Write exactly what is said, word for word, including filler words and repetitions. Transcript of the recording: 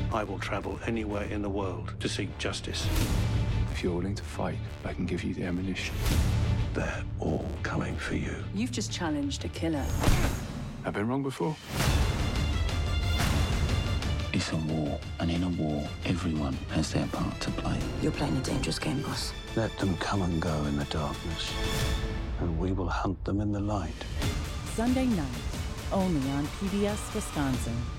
I will travel anywhere in the world to seek justice. If you're willing to fight, I can give you the ammunition. They're all coming for you. You've just challenged a killer. I've been wrong before. It's a war, and in a war, everyone has their part to play. You're playing a dangerous game, boss. Let them come and go in the darkness, and we will hunt them in the light. Sunday night, only on P B S Wisconsin.